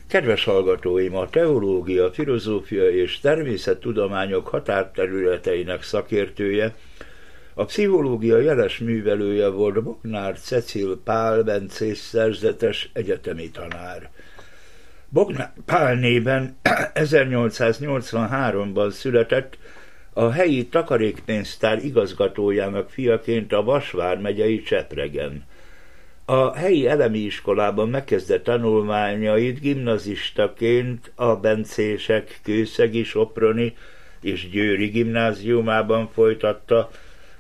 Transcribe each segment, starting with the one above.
Kedves hallgatóim, a teológia, filozófia és természettudományok határterületeinek szakértője, a pszichológia jeles művelője volt Bognár Cecil Pál bencés szerzetes egyetemi tanár. Bognár Pál néven 1883-ban született, a helyi takarékpénztár igazgatójának fiaként a Vas vármegyei Csepregen. A helyi elemi iskolában megkezdett tanulmányait gimnazistaként a bencések kőszegi, soproni és győri gimnáziumában folytatta.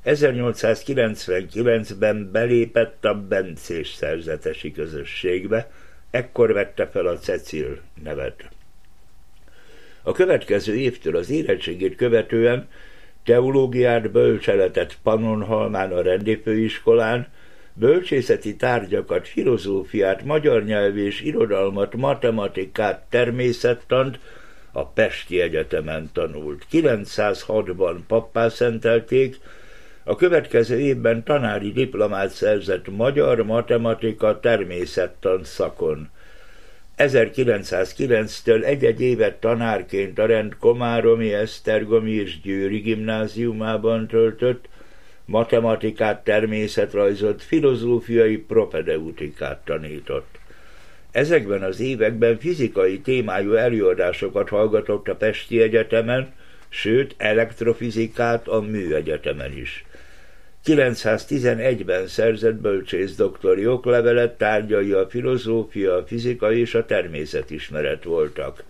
1899-ben belépett a bencés szerzetesi közösségbe, ekkor vette fel a Cecil nevet. A következő évtől az érettségét követően teológiát, bölcseletet Pannonhalmán a rendéfőiskolán, bölcsészeti tárgyakat, filozófiát, magyar nyelv és irodalmat, matematikát, természettant a Pesti Egyetemen tanult. 906-ban pappá szentelték, a következő évben tanári diplomát szerzett magyar, matematika, természettan szakon. 1909-től egy-egy évet tanárként a rend komáromi, esztergomi és győri gimnáziumában töltött, matematikát, természetrajzot, filozófiai propedeutikát tanított. Ezekben az években fizikai témájú előadásokat hallgatott a Pesti Egyetemen, sőt elektrofizikát a Műegyetemen is. 911-ben szerzett bölcsészdoktori oklevelet, tárgyai a filozófia, a fizika és a természetismeret voltak.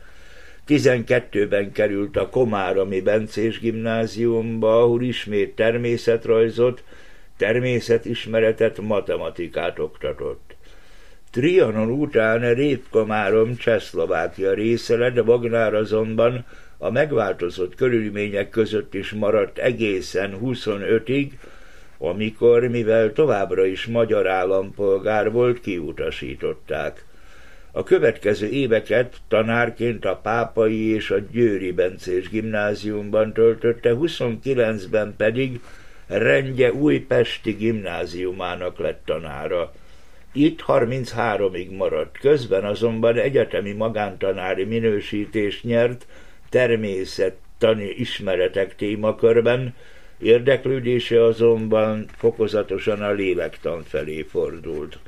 12-ben került a komáromi bencés gimnáziumba, ahol ismét természetrajzot, természetismeretet, matematikát oktatott. Trianon után Révkomárom Csehszlovákia része lett, de Bognár azonban a megváltozott körülmények között is maradt egészen 25-ig, amikor, mivel továbbra is magyar állampolgár volt, kiutasították. A következő éveket tanárként a Pápai és a Győri bencés gimnáziumban töltötte, 29-ben pedig rendje újpesti gimnáziumának lett tanára. Itt 33-ig maradt, közben azonban egyetemi magántanári minősítést nyert természettani ismeretek témakörben, érdeklődése azonban fokozatosan a lélektan felé fordult.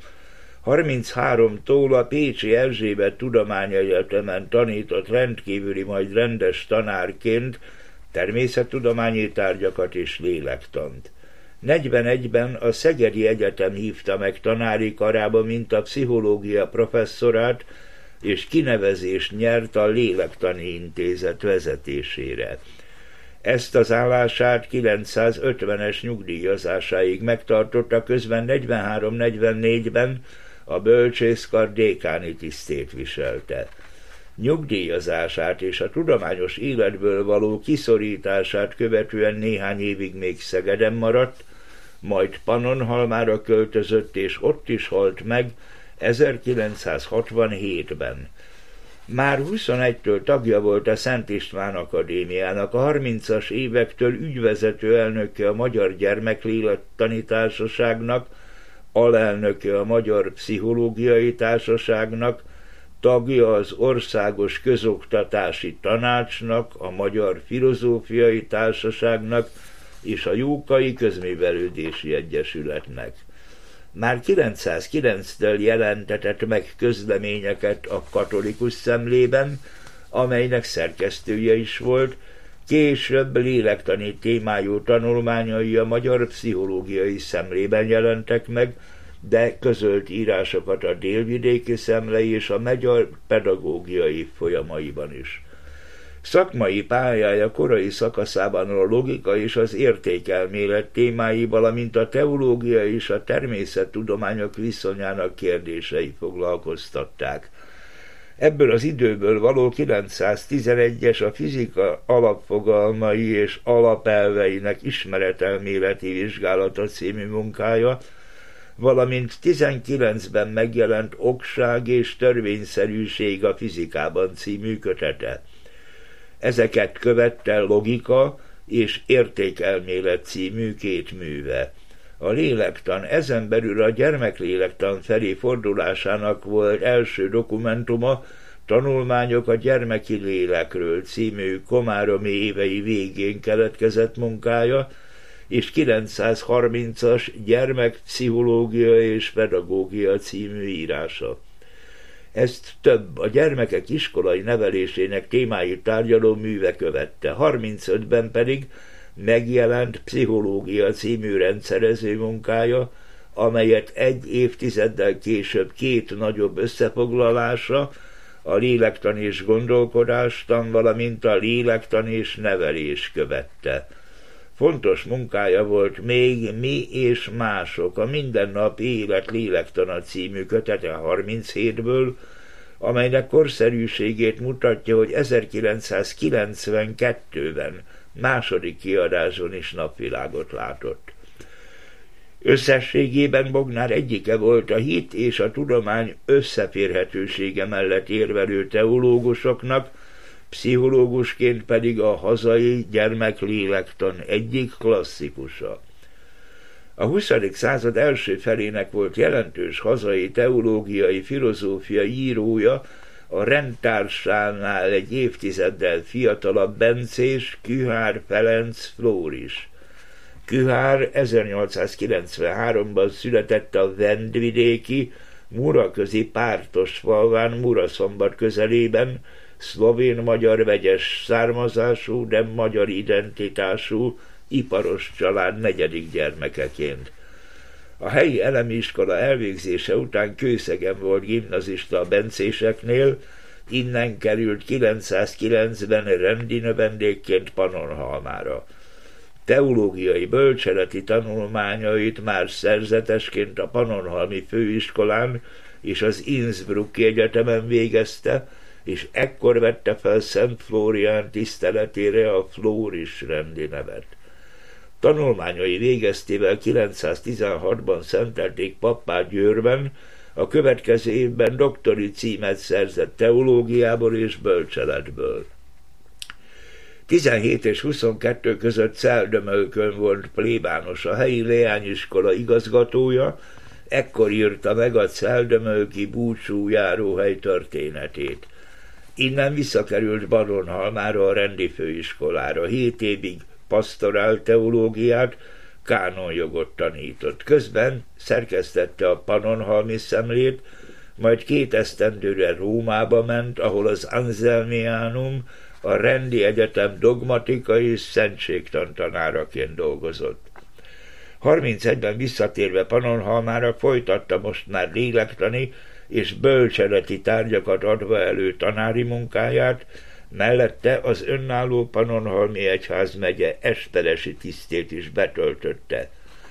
33-tól a Pécsi Erzsébet Tudományegyetemen tanított rendkívüli, majd rendes tanárként természettudományi tárgyakat és lélektant. 41-ben a Szegedi Egyetem hívta meg tanári karába, mint a pszichológia professzorát, és kinevezést nyert a Lélektani Intézet vezetésére. Ezt az állását 950-es nyugdíjazásáig megtartotta, közben 43-44-ben a bölcsészkar dékáni tisztét viselte. Nyugdíjazását és a tudományos életből való kiszorítását követően néhány évig még Szegeden maradt, majd Pannonhalmára költözött, és ott is halt meg 1967-ben. Már 21-től tagja volt a Szent István Akadémiának, a 30-as évektől ügyvezető elnöke a Magyar Gyermeklélektani Társaságnak, alelnöke a Magyar Pszichológiai Társaságnak, tagja az Országos Közoktatási Tanácsnak, a Magyar Filozófiai Társaságnak és a Jókai Közművelődési Egyesületnek. Már 909-től jelentetett meg közleményeket a Katolikus Szemlében, amelynek szerkesztője is volt, később lélektani témájú tanulmányai a Magyar Pszichológiai Szemlében jelentek meg, de közölt írásokat a Délvidéki Szemle és a Magyar Pedagógiai Folyamaiban is. Szakmai pályája korai szakaszában a logika és az értékelmélet témái, valamint a teológia és a természettudományok viszonyának kérdései foglalkoztatták. Ebből az időből való 911-es a fizika alapfogalmai és alapelveinek ismeretelméleti vizsgálata című munkája, valamint 19-ben megjelent Okság és törvényszerűség a fizikában című kötete. Ezeket követte Logika és Értékelmélet című két műve. A lélektan ezen belül a gyermeklélektan felé fordulásának volt első dokumentuma, Tanulmányok a gyermeki lélekről című komáromi évei végén keletkezett munkája, és 930-as Gyermekpszichológia és pedagógia című írása. Ezt több a gyermekek iskolai nevelésének témáit tárgyaló műve követte, 35-ben pedig megjelent Pszichológia című rendszerező munkája, amelyet egy évtizeddel később 2 nagyobb összefoglalása, a lélektan és gondolkodástan, valamint a lélektan és nevelés követte. Fontos munkája volt még Mi és mások, a mindennapi élet lélektana című kötete 37-ből, amelynek korszerűségét mutatja, hogy 1992-ben második kiadáson is napvilágot látott. Összességében Bognár egyike volt a hit és a tudomány összeférhetősége mellett érvelő teológusoknak, pszichológusként pedig a hazai gyermeklélektan egyik klasszikusa. A 20. század első felének volt jelentős hazai teológiai filozófia írója, a rendtársánál egy évtizeddel fiatalabb bencés Kühár Ferenc Flóris. Kühár 1893-ban született a vendvidéki, muraközi Pártos falván Muraszombat közelében, szlovén-magyar vegyes származású, de magyar identitású, iparos család 4. gyermekeként. A helyi elemi iskola elvégzése után Kőszegen volt gimnazista a bencéseknél, innen került 909-ben rendi növendékként Pannonhalmára. Teológiai bölcseleti tanulmányait már szerzetesként a Pannonhalmi főiskolán és az Innsbrucki Egyetemen végezte, és ekkor vette fel Szent Flórián tiszteletére a Flóris rendi nevet. Tanulmányai végeztével 916-ban szentelték pappá Győrben, a következő évben doktori címet szerzett teológiából és bölcseletből. 17 és 22 között Celldömölkön volt plébános, a helyi leányiskola igazgatója, ekkor írta meg a celldömölki búcsújáróhely történetét. Innen visszakerült Pannonhalmára a rendi főiskolára, 7 évig pasztorál teológiát, kánonjogot tanított. Közben szerkesztette a Pannonhalmi Szemlét, majd 2 esztendőre Rómába ment, ahol az Anselmianum, a rendi egyetem dogmatikai és szentségtan tanáraként dolgozott. 31-ben visszatérve Pannonhalmára folytatta most már lélektani és bölcseleti tárgyakat adva elő tanári munkáját, mellette az önálló Pannonhalmi Egyházmegye esperesi tisztét is betöltötte.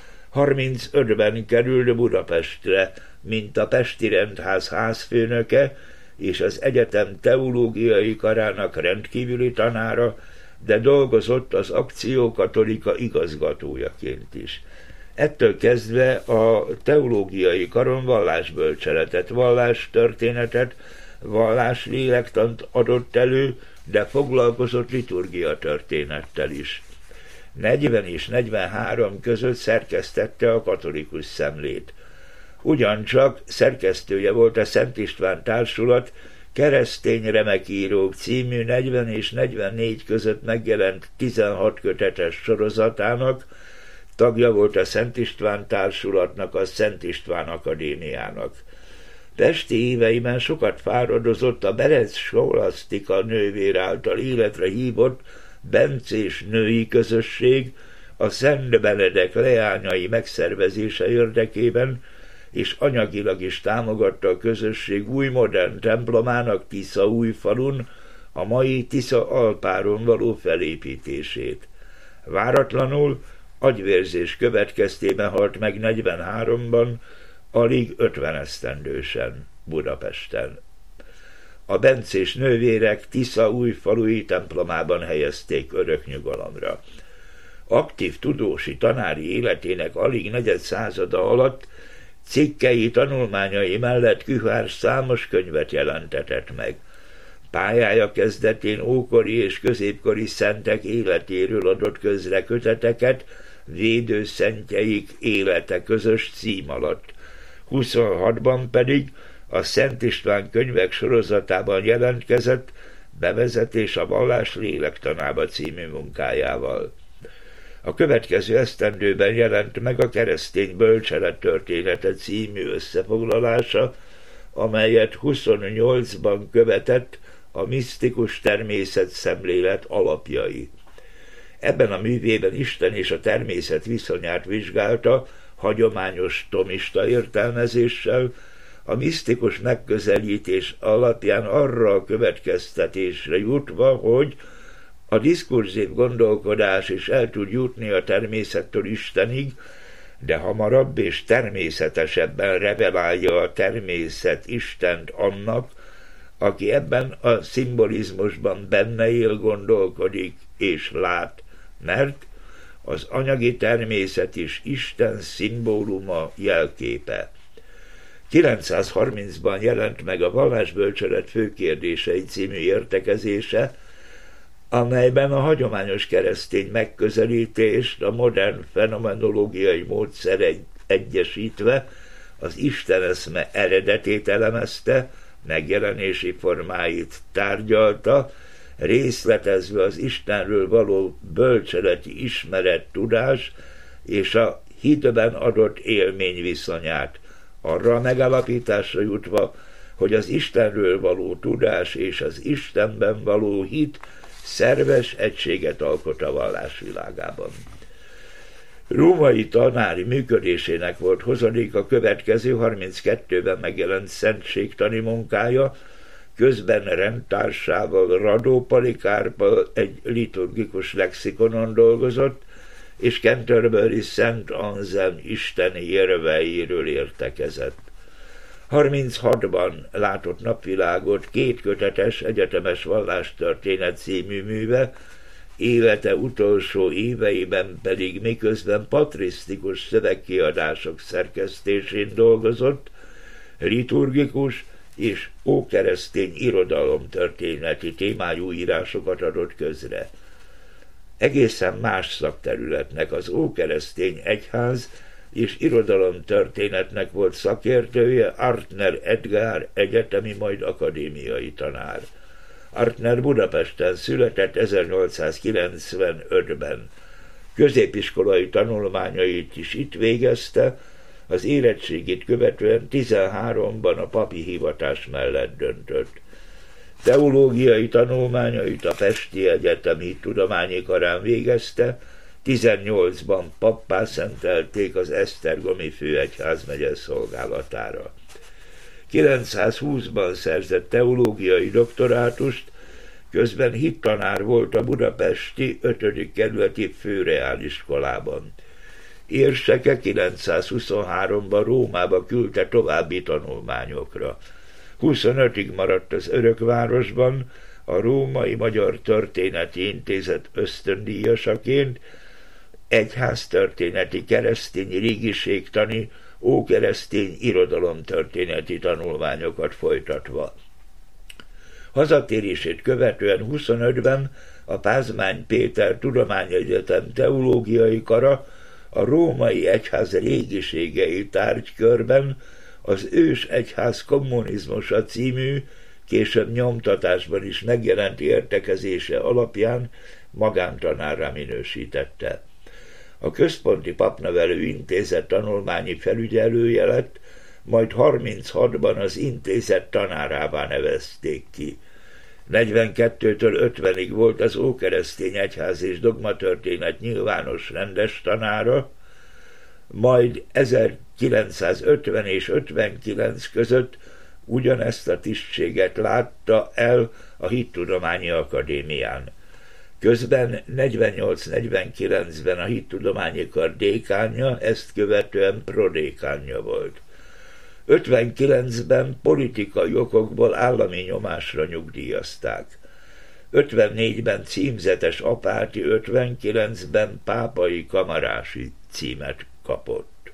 35-ben került Budapestre, mint a Pesti Rendház házfőnöke és az egyetem teológiai karának rendkívüli tanára, de dolgozott az Akció Katolika igazgatójaként is. Ettől kezdve a teológiai karon vallásbölcseletet, vallástörténetet, valláslélektant adott elő, de foglalkozott liturgia történettel is. 40 és 43 között szerkesztette a Katolikus Szemlét. Ugyancsak szerkesztője volt a Szent István Társulat Keresztény remekírók című 40 és 44 között megjelent 16 kötetes sorozatának, tagja volt a Szent István Társulatnak, a Szent István Akadémiának. Pesti éveiben sokat fáradozott a Berec Skolasztika nővér által életre hívott bencés női közösség a Szent Benedek leányai megszervezése érdekében, és anyagilag is támogatta a közösség új modern templomának Tiszaújfalun, a mai Tisza-Alpáron való felépítését. Váratlanul agyvérzés következtében halt meg 43-ban, alig 50 esztendősen Budapesten. A bencés nővérek Tiszaújfalui templomában helyezték örök nyugalomra. Aktív tudósi tanári életének alig negyed százada alatt cikkei, tanulmányai mellett Kühár számos könyvet jelentetett meg. Pályája kezdetén ókori és középkori szentek életéről adott közre köteteket, védőszentjeik élete közös cím alatt. 26-ban pedig a Szent István könyvek sorozatában jelentkezett Bevezetés a vallás lélektanába című munkájával. A következő esztendőben jelent meg a Keresztény bölcselet története című összefoglalása, amelyet 28-ban követett a misztikus természetszemlélet alapjai. Ebben a művében Isten és a természet viszonyát vizsgálta hagyományos thomista értelmezéssel, a misztikus megközelítés alapján arra a következtetésre jutva, hogy a diskurzív gondolkodás is el tud jutni a természettől Istenig, de hamarabb és természetesebben revelálja a természet Istent annak, aki ebben a szimbolizmusban benne él, gondolkodik és lát, mert az anyagi természet is Isten szimbóluma, jelképe. 930-ban jelent meg a Vallásbölcselet főkérdései című értekezése, amelyben a hagyományos keresztény megközelítést a modern fenomenológiai módszer egyesítve az isteneszme eredetét elemezte, megjelenési formáit tárgyalta, részletezve az Istenről való bölcseleti ismeret, tudás és a hitben adott élmény viszonyát, arra a megállapításra jutva, hogy az Istenről való tudás és az Istenben való hit szerves egységet alkot a vallásvilágában. Római tanári működésének volt hozadék a következő 32-ben megjelent szentségtani munkája, közben rendtársával, Radó Polikárppal egy liturgikus lexikonon dolgozott, és Canterbury Szent Anselm isteni érveiről értekezett. 36-ban látott napvilágot 2 kötetes egyetemes vallástörténet című műve, élete utolsó éveiben pedig miközben patrisztikus szövegkiadások szerkesztésén dolgozott, liturgikus és ókeresztény irodalomtörténeti témájú írásokat adott közre. Egészen más szakterületnek, az ókeresztény egyház és irodalomtörténetnek volt szakértője Artner Edgár egyetemi, majd akadémiai tanár. Artner Budapesten született 1895-ben. Középiskolai tanulmányait is itt végezte, az érettségit követően 13-ban a papi hivatás mellett döntött. Teológiai tanulmányait a Pesti Egyetemi Tudományi Karán végezte, 18-ban pappá szentelték az esztergomi főegyházmegye szolgálatára. 920-ban szerzett teológiai doktorátust, közben hittanár volt a budapesti 5. kerületi főreáliskolában. Érseke 923-ban Rómába küldte további tanulmányokra. 25-ig maradt az Örökvárosban, a Római Magyar Történeti Intézet ösztöndíjasaként, egyháztörténeti, keresztény régiségtani, ókeresztény irodalomtörténeti tanulmányokat folytatva. Hazatérését követően 25-ben a Pázmány Péter Tudományegyetem teológiai kara a Római Egyház régiségei tárgykörben az Ős Egyház kommunizmusa című, később nyomtatásban is megjelent értekezése alapján magántanárrá minősítette. A Központi Papnevelő Intézet tanulmányi felügyelője lett, majd 36-ban az intézet tanárává nevezték ki. 42-től 50-ig volt az ókeresztény egyház és dogmatörténet nyilvános rendes tanára, majd 1950 és 59 között ugyanezt a tisztséget látta el a Hittudományi Akadémián. Közben 48-49-ben a Hittudományi Kar dékánja, ezt követően prodékánja volt. 59-ben politikai okokból állami nyomásra nyugdíjazták. 54-ben címzetes apáti, 59-ben pápai kamarási címet kapott.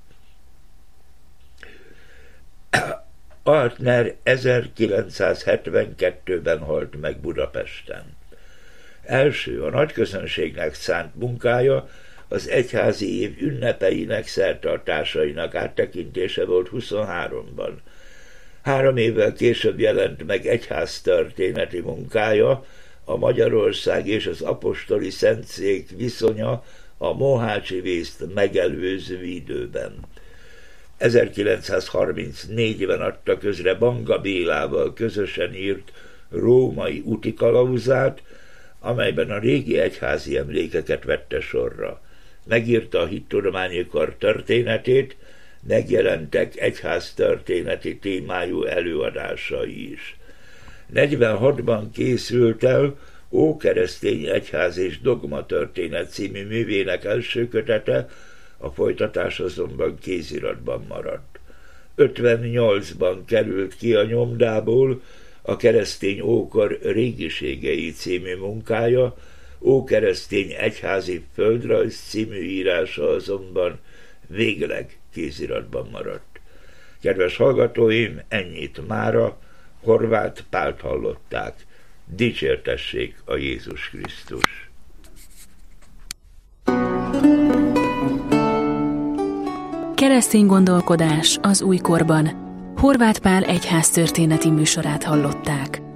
Artner 1972-ben halt meg Budapesten. Első a nagyközönségnek szánt munkája az egyházi év ünnepeinek, szertartásainak áttekintése volt 23-ban. 3 évvel később jelent meg egyháztörténeti munkája, a Magyarország és az apostoli szentszék viszonya a mohácsi vészt megelőző időben. 1934-ben adta közre Banga Bélával közösen írt Római úti kalauzát, amelyben a régi egyházi emlékeket vette sorra. Megírta a hittudományi kar történetét, megjelentek egyháztörténeti témájú előadásai is. 46-ban készült el Ókeresztény egyház és dogmatörténet című művének első kötete, a folytatás azonban kéziratban maradt. 58-ban került ki a nyomdából a Keresztény ókor régiségei című munkája, Ókeresztény egyházi földrajz című írása azonban végleg kéziratban maradt. Kedves hallgatóim, ennyit mára, Horváth Pált hallották. Dicsértessék a Jézus Krisztus! Keresztény gondolkodás az újkorban. Horváth Pál egyháztörténeti műsorát hallották.